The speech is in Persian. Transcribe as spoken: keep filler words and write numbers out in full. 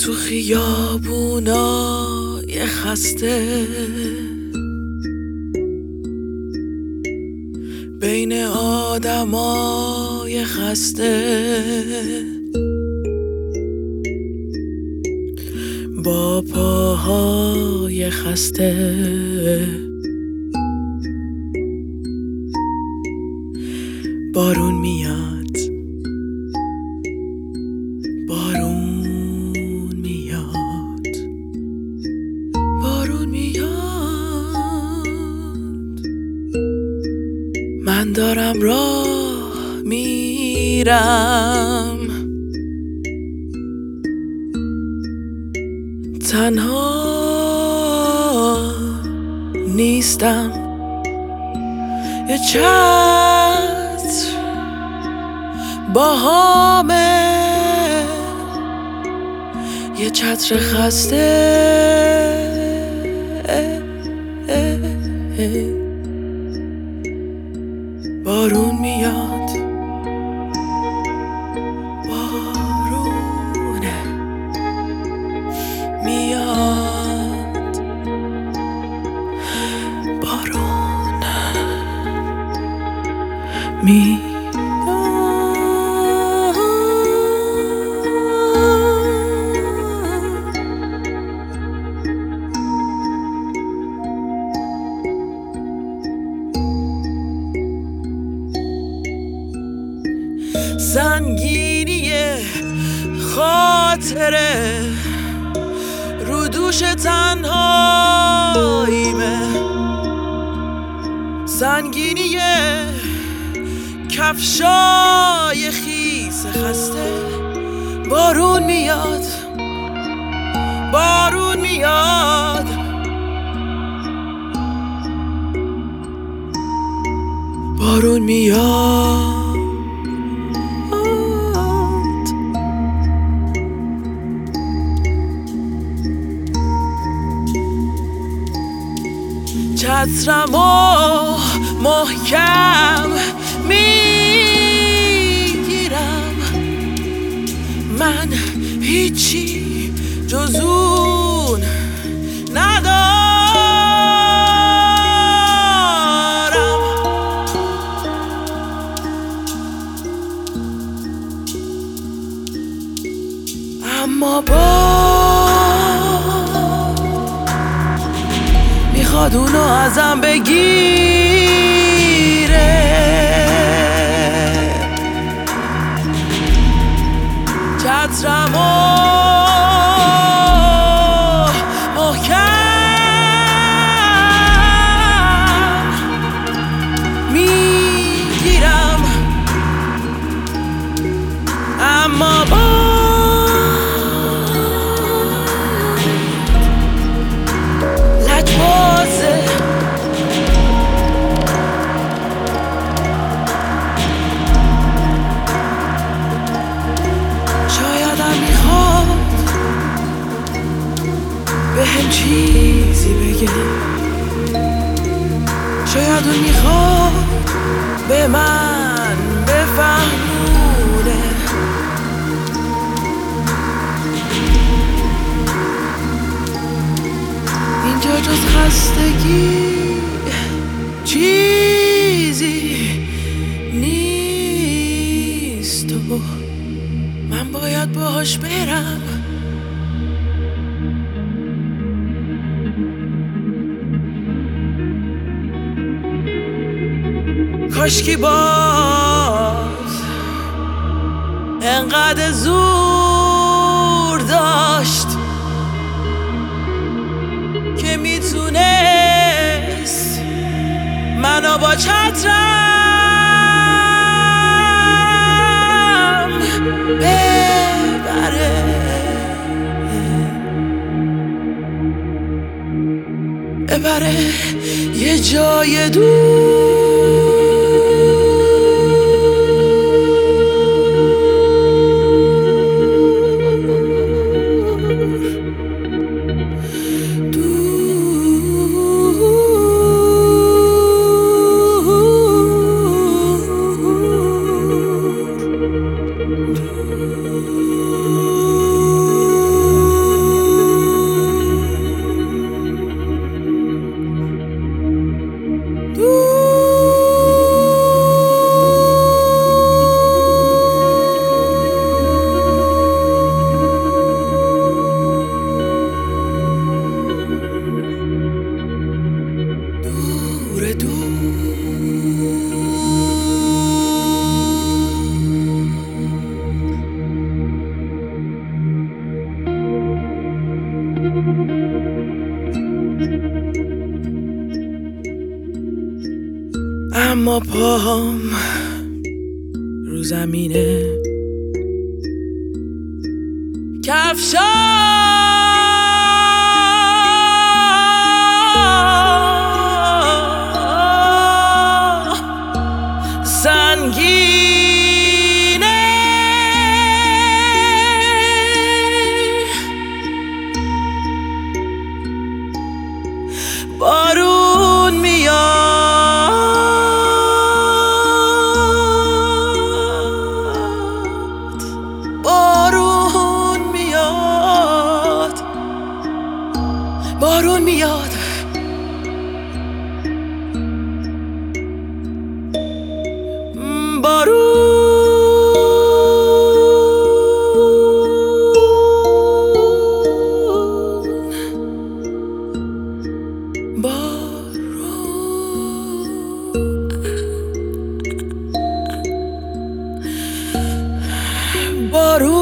تو خیابونای خسته بین آدمای خسته با پاهای خسته بارون میاد بارون میاد بارون میاد من دارم راه میرم تنها نیستم یه چتر با همه یه چتر خسته بارون میاد بارونه میاد بارون میاد سنگینی خاطره رو دوش تنهاییمه سنگینی کفشای خیس خسته بارون میاد بارون میاد بارون میاد چترمو محکم میگیرم من هیچی جز اون ندارم اما با میخواد اونو ازم بگیره چترمو محکم میگیرم اما با بهم چیزی بگه شاید اون میخواد به من بفهمونه اینجا جز خستگی چیزی نیست و من باید باهاش برم کاشکی باز انقدر زور داشت که میتونست منو با چترم ببره ببره یه جای دور اما پاهم رو زمینه کفشا سنگینه بارون میاد بارون میاد بارون میاد بارون